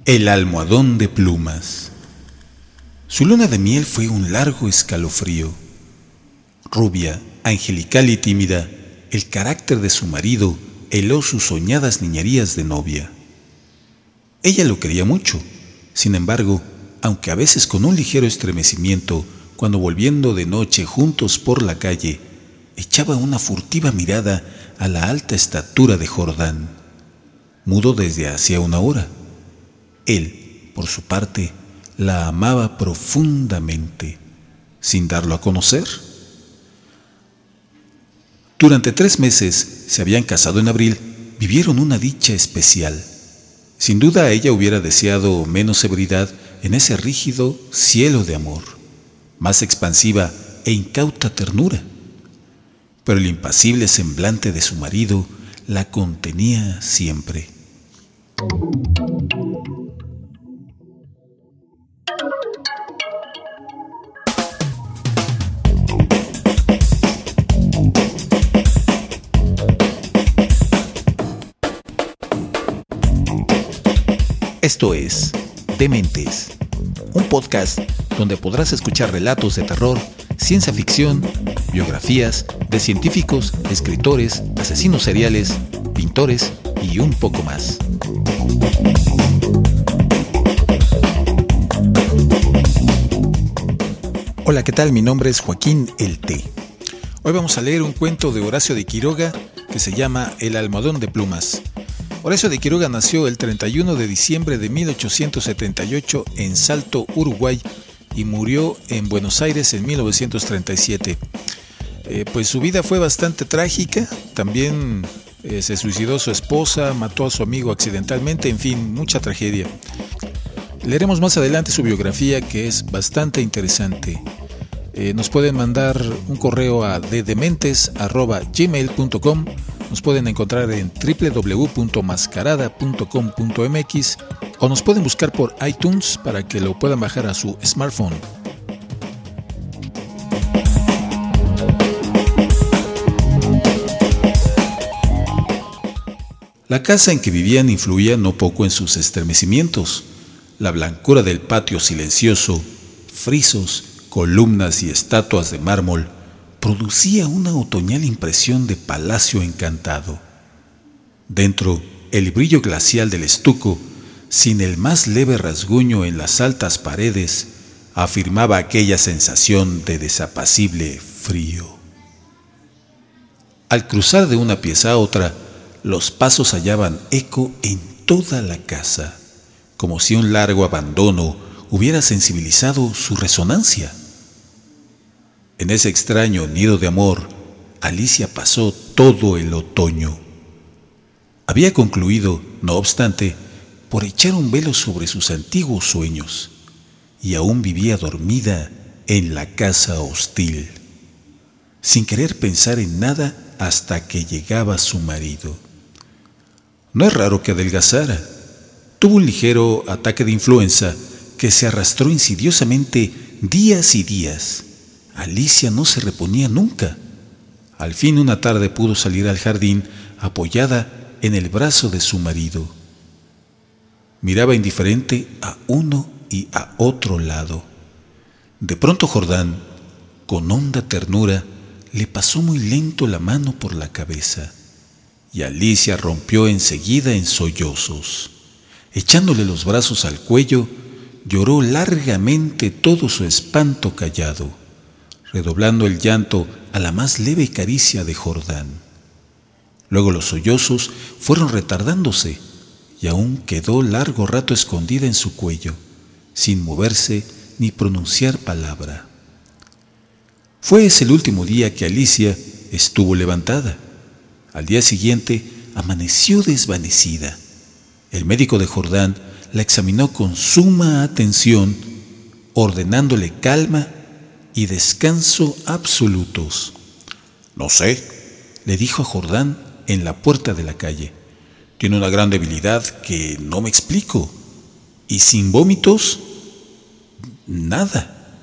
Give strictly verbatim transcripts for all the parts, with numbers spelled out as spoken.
El almohadón de plumas. Su luna de miel fue un largo escalofrío. Rubia, angelical y tímida, el carácter de su marido heló sus soñadas niñerías de novia. Ella lo quería mucho, sin embargo, aunque a veces con un ligero estremecimiento, cuando volviendo de noche juntos por la calle, echaba una furtiva mirada a la alta estatura de Jordán, mudo desde hacía una hora. Él, por su parte, la amaba profundamente, sin darlo a conocer. Durante tres meses, se habían casado en abril, vivieron una dicha especial. Sin duda ella hubiera deseado menos severidad en ese rígido cielo de amor, más expansiva e incauta ternura. Pero el impasible semblante de su marido la contenía siempre. Esto es Dementes, un podcast donde podrás escuchar relatos de terror, ciencia ficción, biografías de científicos, escritores, asesinos seriales, pintores y un poco más. Hola, ¿qué tal? Mi nombre es Joaquín El Té. Hoy vamos a leer un cuento de Horacio de Quiroga que se llama El almohadón de plumas. Horacio de Quiroga nació el treinta y uno de diciembre de mil ochocientos setenta y ocho en Salto, Uruguay, y murió en Buenos Aires en mil novecientos treinta y siete. Eh, pues su vida fue bastante trágica, también eh, se suicidó su esposa, mató a su amigo accidentalmente, en fin, mucha tragedia. Leeremos más adelante su biografía, que es bastante interesante. Eh, nos pueden mandar un correo a dedementes arroba gmail punto com. Nos pueden encontrar en doble u doble u doble u punto mascarada punto com punto m x o nos pueden buscar por iTunes para que lo puedan bajar a su smartphone. La casa en que vivían influía no poco en sus estremecimientos. La blancura del patio silencioso, frisos, columnas y estatuas de mármol producía una otoñal impresión de palacio encantado. Dentro, el brillo glacial del estuco, sin el más leve rasguño en las altas paredes, afirmaba aquella sensación de desapacible frío. Al cruzar de una pieza a otra, los pasos hallaban eco en toda la casa, como si un largo abandono hubiera sensibilizado su resonancia. En ese extraño nido de amor, Alicia pasó todo el otoño. Había concluido, no obstante, por echar un velo sobre sus antiguos sueños, y aún vivía dormida en la casa hostil, sin querer pensar en nada hasta que llegaba su marido. No es raro que adelgazara. Tuvo un ligero ataque de influenza que se arrastró insidiosamente días y días. Alicia no se reponía nunca. Al fin una tarde pudo salir al jardín apoyada en el brazo de su marido. Miraba indiferente a uno y a otro lado. De pronto Jordán, con honda ternura, le pasó muy lento la mano por la cabeza y Alicia rompió enseguida en sollozos. Echándole los brazos al cuello, lloró largamente todo su espanto callado, redoblando el llanto a la más leve caricia de Jordán. Luego los sollozos fueron retardándose y aún quedó largo rato escondida en su cuello, sin moverse ni pronunciar palabra. Fue ese el último día que Alicia estuvo levantada. Al día siguiente amaneció desvanecida. El médico de Jordán la examinó con suma atención, ordenándole calma y descanso absolutos. No sé, le dijo a Jordán en la puerta de la calle. Tiene una gran debilidad que no me explico. Y sin vómitos, nada.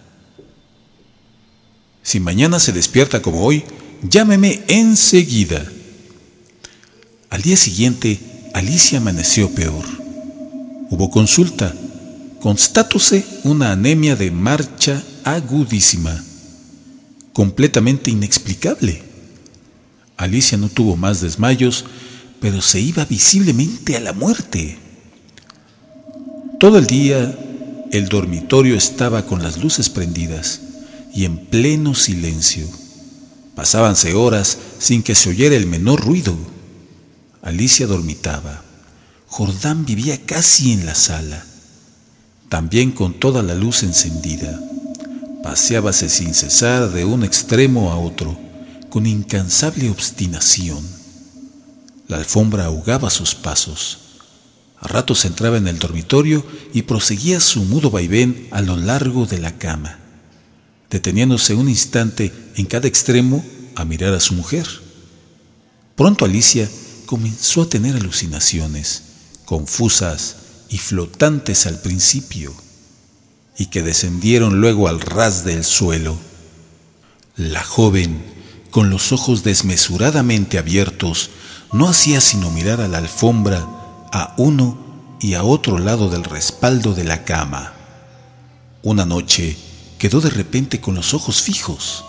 Si mañana se despierta como hoy, llámeme enseguida. Al día siguiente, Alicia amaneció peor. Hubo consulta, constatóse una anemia de marcha agudísima, completamente inexplicable. Alicia no tuvo más desmayos, pero se iba visiblemente a la muerte. Todo el día el dormitorio estaba con las luces prendidas y en pleno silencio. Pasábanse horas sin que se oyera el menor ruido. Alicia dormitaba. Jordán vivía casi en la sala, también con toda la luz encendida. Paseábase sin cesar de un extremo a otro, con incansable obstinación. La alfombra ahogaba sus pasos. A ratos entraba en el dormitorio y proseguía su mudo vaivén a lo largo de la cama, deteniéndose un instante en cada extremo a mirar a su mujer. Pronto Alicia comenzó a tener alucinaciones, confusas y flotantes al principio, y que descendieron luego al ras del suelo. La joven, con los ojos desmesuradamente abiertos, no hacía sino mirar a la alfombra, a uno y a otro lado del respaldo de la cama. Una noche quedó de repente con los ojos fijos.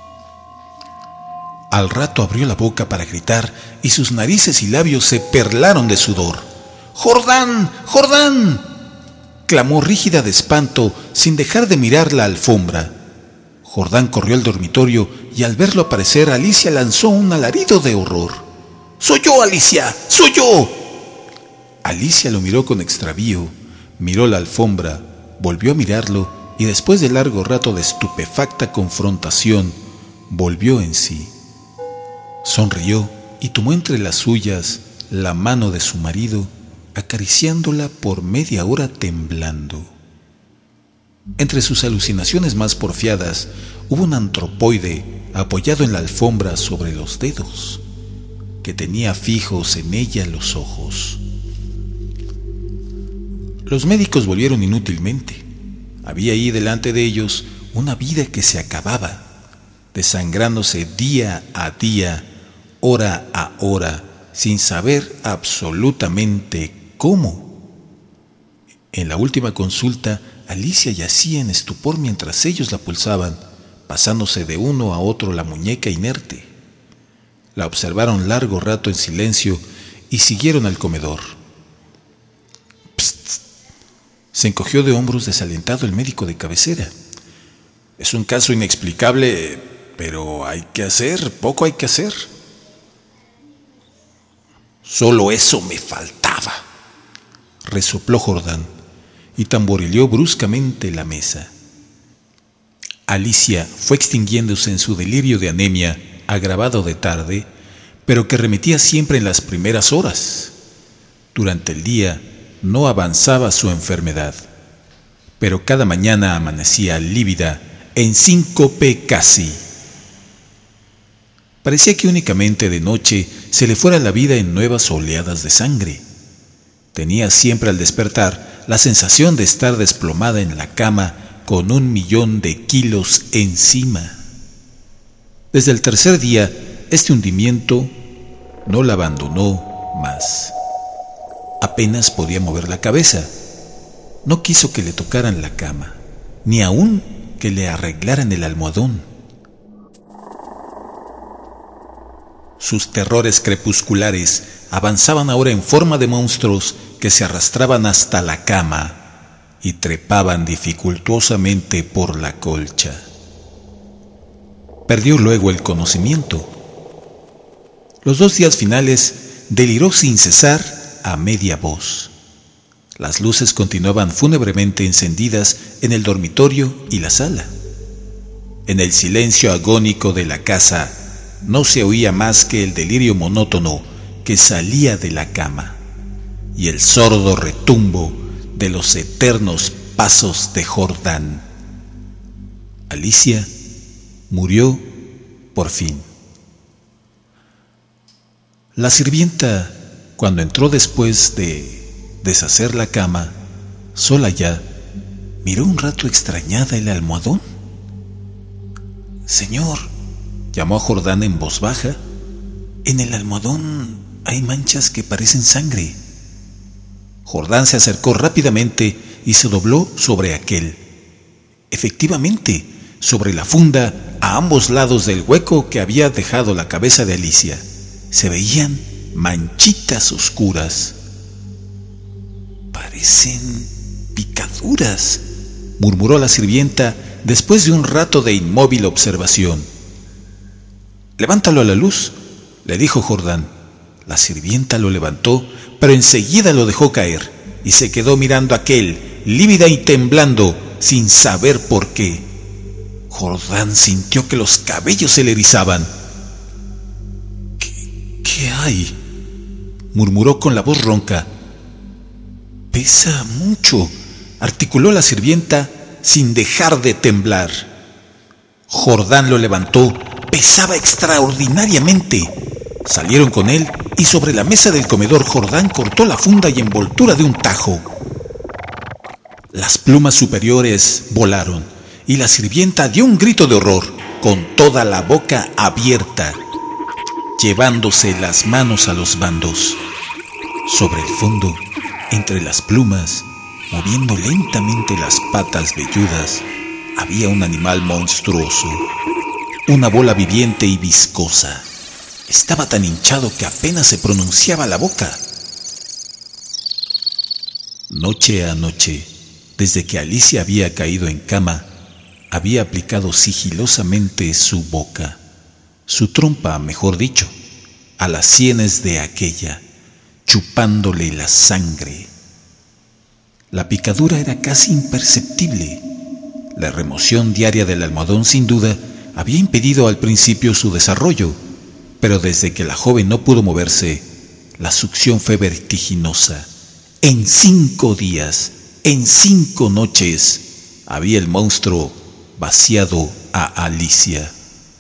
Al rato abrió la boca para gritar y sus narices y labios se perlaron de sudor. ¡Jordán! ¡Jordán!, clamó rígida de espanto sin dejar de mirar la alfombra. Jordán corrió al dormitorio y al verlo aparecer, Alicia lanzó un alarido de horror. ¡Soy yo, Alicia! ¡Soy yo! Alicia lo miró con extravío, miró la alfombra, volvió a mirarlo y después de largo rato de estupefacta confrontación, volvió en sí. Sonrió y tomó entre las suyas la mano de su marido, acariciándola por media hora temblando. Entre sus alucinaciones más porfiadas, hubo un antropoide apoyado en la alfombra sobre los dedos, que tenía fijos en ella los ojos. Los médicos volvieron inútilmente. Había ahí delante de ellos una vida que se acababa, desangrándose día a día, hora a hora, sin saber absolutamente cómo. En la última consulta, Alicia yacía en estupor mientras ellos la pulsaban, pasándose de uno a otro la muñeca inerte. La observaron largo rato en silencio y siguieron al comedor. Psst. Se encogió de hombros desalentado el médico de cabecera. Es un caso inexplicable, pero hay que hacer, poco hay que hacer. Solo eso me faltaba, resopló Jordán y tamborileó bruscamente la mesa. Alicia fue extinguiéndose en su delirio de anemia, agravado de tarde, pero que remitía siempre en las primeras horas. Durante el día no avanzaba su enfermedad, pero cada mañana amanecía lívida, en síncope casi. Parecía que únicamente de noche se le fuera la vida en nuevas oleadas de sangre. Tenía siempre al despertar la sensación de estar desplomada en la cama con un millón de kilos encima. Desde el tercer día, este hundimiento no la abandonó más. Apenas podía mover la cabeza. No quiso que le tocaran la cama, ni aún que le arreglaran el almohadón. Sus terrores crepusculares avanzaban ahora en forma de monstruos que se arrastraban hasta la cama y trepaban dificultuosamente por la colcha. Perdió luego el conocimiento. Los dos días finales deliró sin cesar a media voz. Las luces continuaban fúnebremente encendidas en el dormitorio y la sala. En el silencio agónico de la casa no se oía más que el delirio monótono que salía de la cama y el sordo retumbo de los eternos pasos de Jordán. Alicia murió por fin. La sirvienta, cuando entró después de deshacer la cama, sola ya, miró un rato extrañada el almohadón. «Señor», llamó a Jordán en voz baja, «en el almohadón hay manchas que parecen sangre». Jordán se acercó rápidamente y se dobló sobre aquel. Efectivamente, sobre la funda, a ambos lados del hueco que había dejado la cabeza de Alicia, se veían manchitas oscuras. Parecen picaduras, murmuró la sirvienta después de un rato de inmóvil observación. Levántalo a la luz, le dijo Jordán. La sirvienta lo levantó, pero enseguida lo dejó caer y se quedó mirando a aquel, lívida y temblando, sin saber por qué. Jordán sintió que los cabellos se le erizaban. ¿Qué, qué hay?, murmuró con la voz ronca. Pesa mucho, articuló la sirvienta sin dejar de temblar. Jordán lo levantó. Pesaba extraordinariamente. Salieron con él y sobre la mesa del comedor Jordán cortó la funda y envoltura de un tajo. Las plumas superiores volaron y la sirvienta dio un grito de horror, con toda la boca abierta, llevándose las manos a los bandos. Sobre el fondo, entre las plumas, moviendo lentamente las patas velludas, había un animal monstruoso, una bola viviente y viscosa. Estaba tan hinchado que apenas se pronunciaba la boca. Noche a noche, desde que Alicia había caído en cama, había aplicado sigilosamente su boca, su trompa, mejor dicho, a las sienes de aquella, chupándole la sangre. La picadura era casi imperceptible. La remoción diaria del almohadón sin duda había impedido al principio su desarrollo, pero desde que la joven no pudo moverse, la succión fue vertiginosa. En cinco días, en cinco noches, había el monstruo vaciado a Alicia.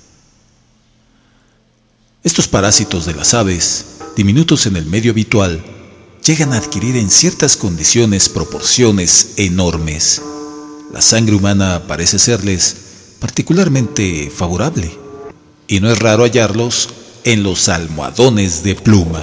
Estos parásitos de las aves, diminutos en el medio habitual, llegan a adquirir en ciertas condiciones proporciones enormes. La sangre humana parece serles particularmente favorable, y no es raro hallarlos en los almohadones de pluma.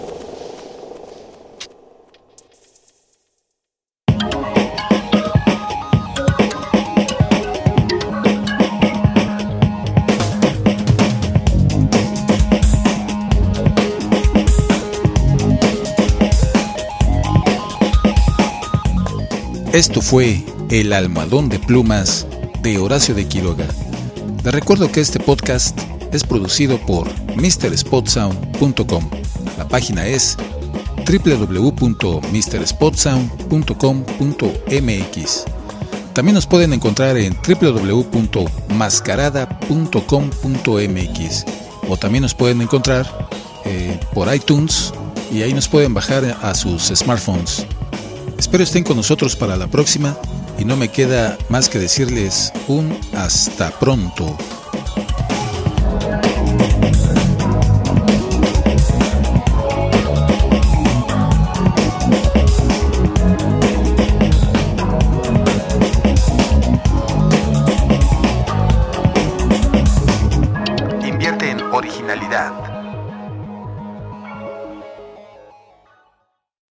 Esto fue El Almohadón de Plumas de Horacio de Quiroga. Les recuerdo que este podcast es producido por mister spot sound punto com. La página es doble u doble u doble u punto mister spot sound punto com punto m x. También nos pueden encontrar en doble u doble u doble u punto mascarada punto com punto m x, o también nos pueden encontrar eh, por iTunes, y ahí nos pueden bajar a sus smartphones. Espero estén con nosotros para la próxima y no me queda más que decirles un hasta pronto.